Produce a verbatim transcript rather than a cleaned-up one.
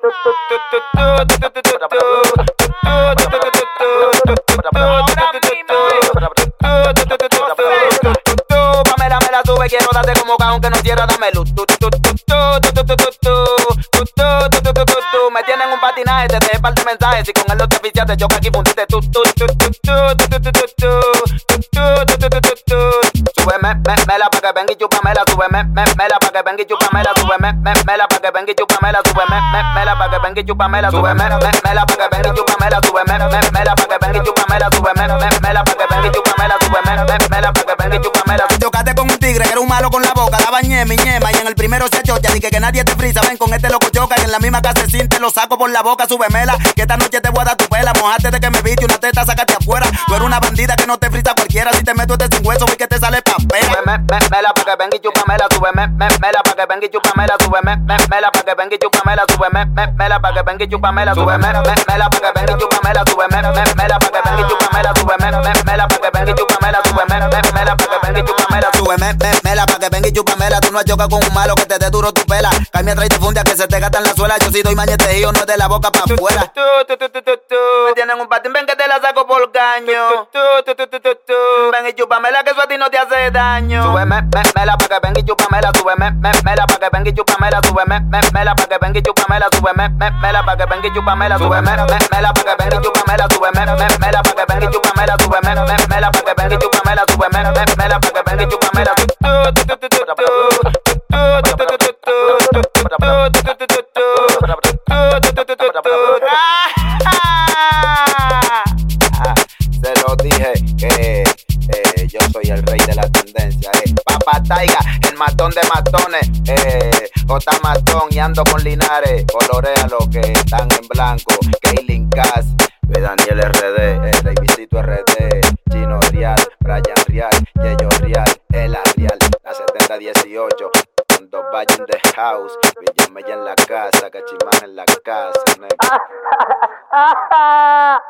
Pamela me la sube, quiero darte como que aunque no quiera dame luz. Me tienen un patinaje, te dejé par de mensajes. Si con él no te oficiaste, choca aquí, fundiste tú. Súbeme, me, me la pa' que venga y chúpamela. Súbeme, me, me la pa' que venga y chúpamela. Súbeme, me, me la pa' que venga y chúpamela. Súbeme, me, me la pa' que venga y chúpamela. Súbeme, me, me la pa' que venga y chúpamela. Súbeme, me, me la pa' que venga y chúpamela. Súbeme, me, me la pa' que venga y chúpamela. Súbeme, me, me la pa' que venga y chúpamela. Chocaste con un tigre que era un malo con la boca. La bañé, mi ñema, y en el primero se achocha. Dije que nadie te frisa, ven con este loco choca. Y en la misma casa sin te lo saco por la boca. Súbemela, que esta noche te voy a dar tu pela. Mojate de que me viste una teta, sácate afuera. Tú eres una bandida que no te frisa cualquiera. Si te meto este sin hueso, voy que te sale papel. Súbeme, me, me la pa' que venga y chúpamela. Súbeme, me, me la pa' que venga y chúpamela. Súbeme, me, me la pa' que venga y chúpamela. Súbeme, me, me la pa' que venga y chúpamela. Súbeme, me, me la pa' que venga y chúpamela. Súbeme, me, me la pa' que venga y chúpamela. Súbeme, me, me la pa' que venga y chúpamela. Súbeme, me, me la pa' que venga y chúpamela. Súbeme, me, me la pa' que venga y chúpamela. Tú no has chocado con un malo que te dé duro tu pela. Caime atrás y te funde a que se te gasta en la suela. Yo si doy mañetejío, no es de la boca pa' afuera. Me tienen un patín, ven que te la saco por caño. Ven y chúpamela que eso a ti no te hace daño. Súbeme, me, me la pa' que venga y chúpamela. Súbeme, me, me la pa' que venga y chúpamela. Súbeme, me, me la pa' que venga y chúpamela. Súbeme, me, me la pa' que venga y chúpamela. Súbeme, me, me la pa' que venga y chúpamela. Súbeme, me, me la pa' que venga y chúpamela. Súbeme, me, me la pa' que venga y chúpamela. Súbeme, me, me la pa' que venga y chúpamela. Se lo dije que eh, yo soy el rey de la tendencia. Eh. Papá Taiga, el matón de matones. Eh, J Matón y ando con Linares. Colorea los que están en blanco. Kaylin Cass, Daniel R D, eh, Davidito R D, Chino Real, Brian Real, Yeyo Real, Ela Real, la setenta dieciocho. Dos Valle in the house, Villamella en la casa, Cachimán en la casa,